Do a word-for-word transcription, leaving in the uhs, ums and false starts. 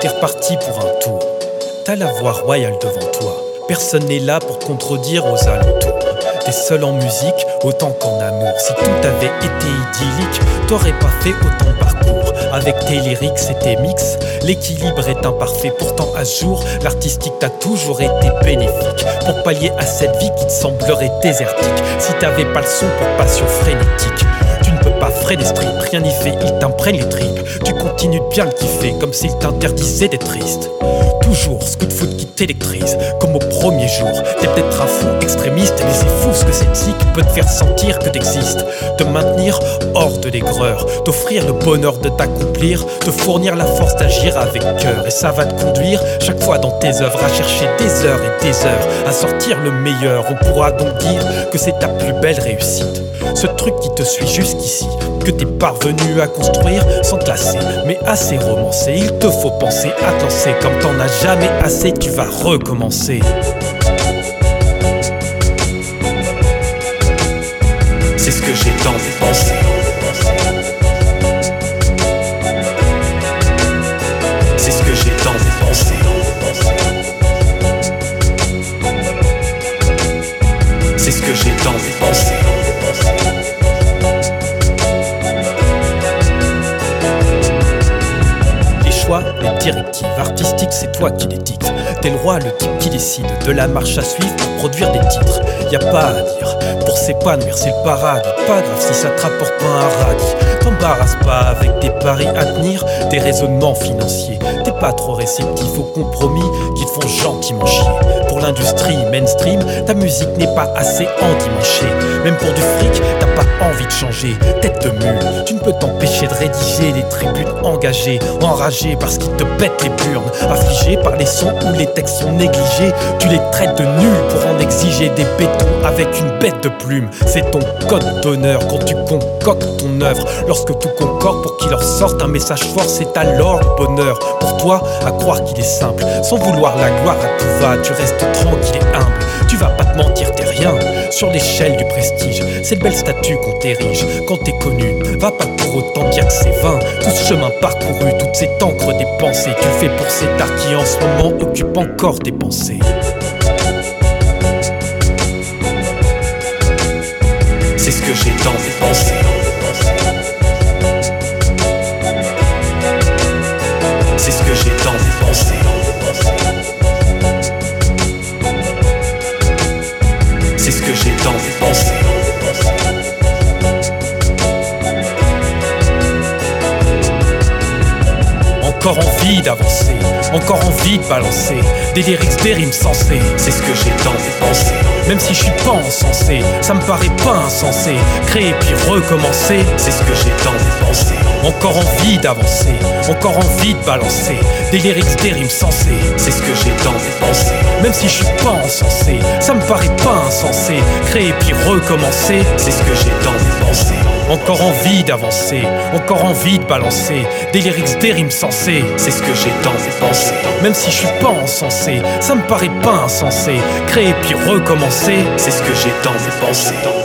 t'es reparti pour un tour. T'as la voix royale devant toi. Personne n'est là pour te contredire aux alentours. T'es seul en musique autant qu'en amour. Si tout avait été idyllique, t'aurais pas fait autant de parcours. Avec tes lyrics et tes mix, l'équilibre est imparfait. Pourtant à ce jour, l'artistique t'a toujours été bénéfique. Pour pallier à cette vie qui te semblerait désertique. Si t'avais pas le son pour passion frénétique, tu ne peux pas freiner ce trip, rien n'y fait, il t'imprègne les tripes. Tu continues de bien le kiffer, comme s'il t'interdisait d'être triste. Toujours ce coup de foot qui t'électrise, comme au premier jour. T'es peut-être un fou extrémiste, mais c'est fou ce que cette musique peut te faire sentir que t'existes. Te maintenir hors de l'aigreur, t'offrir le bonheur de t'accomplir, te fournir la force d'agir avec cœur. Et ça va te conduire chaque fois dans tes œuvres à chercher des heures et des heures, à sortir le meilleur. On pourra donc dire que c'est ta plus belle réussite. Ce truc qui te suit jusqu'ici, que t'es parvenu à construire sans te lasser, mais assez romancé. Il te faut penser à te lancer, comme t'en as jamais assez, tu vas recommencer. C'est ce que j'ai tant de penser. C'est ce que j'ai tant de penser. C'est ce que j'ai tant de penser. Les directives artistiques, c'est toi qui les dictes. T'es le roi, le type qui décide de la marche à suivre pour produire des titres. Y a pas à dire, pour s'épanouir c'est le paradis. Pas grave si ça te rapporte pas un radis. T'embarrasse pas avec tes paris à tenir, tes raisonnements financiers. T'es pas trop réceptif aux compromis qui te font gentiment chier. Pour l'industrie mainstream, ta musique n'est pas assez endimanchée. Même pour du fric, t'as pas envie de changer. Tête de mule, tu ne peux t'empêcher de rédiger des tribunes engagées, enragées parce qu'ils te pètent les burnes, affligés par les sons où les textes sont négligés. Tu les traites de nuls pour en exiger des bétons avec une bête de plume. C'est ton code d'honneur quand tu concoctes ton œuvre. Lorsque tout concorde pour qu'il leur sorte un message fort, c'est alors le bonheur. Pour toi, à croire qu'il est simple, sans vouloir la gloire à tout va, tu restes tranquille et humble. Tu vas pas te mentir, t'es rien sur l'échelle du prestige. C'est le bel statut qu'on t'érige quand t'es connu. Va pas pour autant dire que c'est vain tout ce chemin parcouru, toute cette encre dépensée. Tu le fais pour cet art qui en ce moment occupe encore tes pensées. C'est ce que j'ai tant de penser. C'est ce que j'ai tant de penser. C'est ce que j'ai tant de penser. Encore envie d'avancer, encore envie de balancer des lyrics, des rimes sensées. C'est ce que j'ai tant de penser. Même si je suis pas encensé, ça me paraît pas insensé. Créer puis recommencer, c'est ce que j'ai tant de penser. Encore envie d'avancer, encore envie de balancer des lyrics, des rimes sensées. C'est ce que j'ai tant de penser. Même si je suis pas encensé, ça me paraît pas insensé. Créer puis recommencer, c'est ce que j'ai tant de penser. Encore envie d'avancer, encore envie de balancer des lyrics, des rimes sensées. C'est ce que j'ai tant de penser. Même si je suis pas encensé, ça me paraît pas insensé. Créer puis recommencer, c'est ce que j'ai tant de penser.